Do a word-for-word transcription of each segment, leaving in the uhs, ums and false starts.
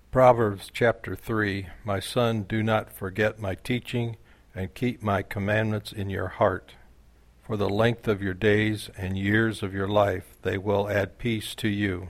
Proverbs chapter three. My son, do not forget my teaching, and keep my commandments in your heart. For the length of your days and years of your life they will add peace to you.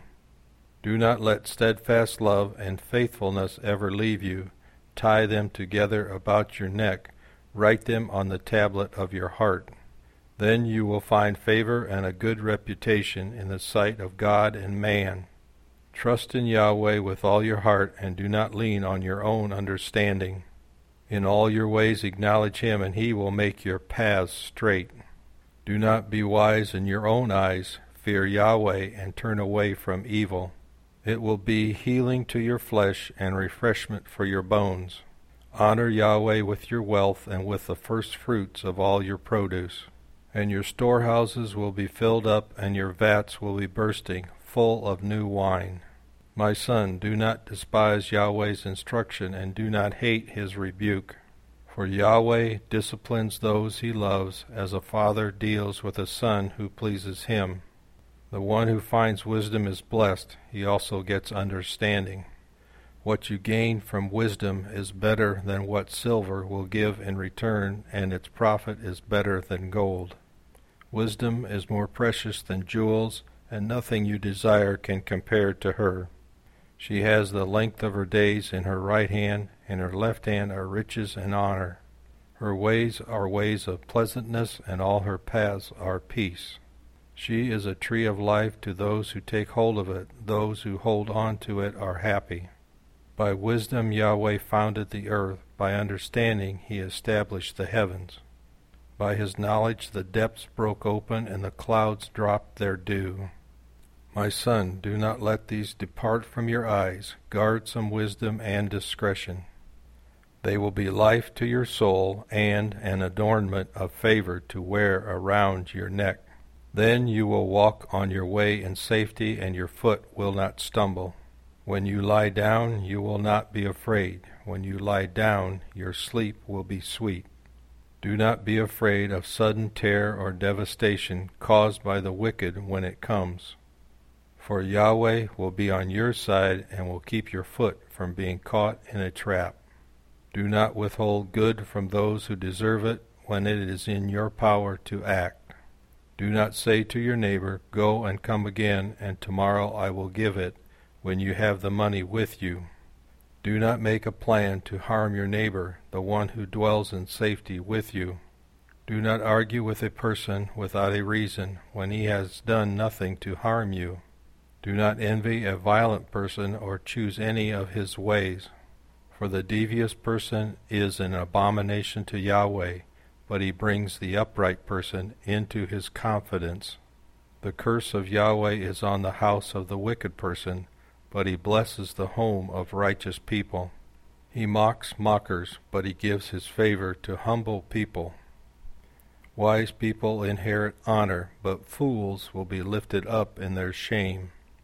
Do not let steadfast love and faithfulness ever leave you. Tie them together about your neck. Write them on the tablet of your heart. Then you will find favor and a good reputation in the sight of God and man. Trust in Yahweh with all your heart, and do not lean on your own understanding. In all your ways acknowledge him, and he will make your paths straight. Do not be wise in your own eyes. Fear Yahweh and turn away from evil. It will be healing to your flesh and refreshment for your bones. Honor Yahweh with your wealth and with the first fruits of all your produce. And your storehouses will be filled up, and your vats will be bursting, full of new wine. My son, do not despise Yahweh's instruction, and do not hate his rebuke. For Yahweh disciplines those he loves, as a father deals with a son who pleases him. The one who finds wisdom is blessed. He also gets understanding. What you gain from wisdom is better than what silver will give in return, and its profit is better than gold. Wisdom is more precious than jewels, and nothing you desire can compare to her. She has the length of her days in her right hand, and her left hand are riches and honor. Her ways are ways of pleasantness, and all her paths are peace. She is a tree of life to those who take hold of it. Those who hold on to it are happy. By wisdom Yahweh founded the earth. By understanding he established the heavens. By his knowledge the depths broke open, and the clouds dropped their dew. My son, do not let these depart from your eyes. Guard some wisdom and discretion. They will be life to your soul, and an adornment of favor to wear around your neck. Then you will walk on your way in safety, and your foot will not stumble. When you lie down, you will not be afraid. When you lie down, your sleep will be sweet. Do not be afraid of sudden terror or devastation caused by the wicked when it comes. For Yahweh will be on your side and will keep your foot from being caught in a trap. Do not withhold good from those who deserve it when it is in your power to act. Do not say to your neighbor, "Go and come again, and tomorrow I will give it," when you have the money with you. Do not make a plan to harm your neighbor, the one who dwells in safety with you. Do not argue with a person without a reason when he has done nothing to harm you. Do not envy a violent person or choose any of his ways. For the devious person is an abomination to Yahweh, but he brings the upright person into his confidence. The curse of Yahweh is on the house of the wicked person, but he blesses the home of righteous people. He mocks mockers, but he gives his favor to humble people. Wise people inherit honor, but fools will be lifted up in their shame.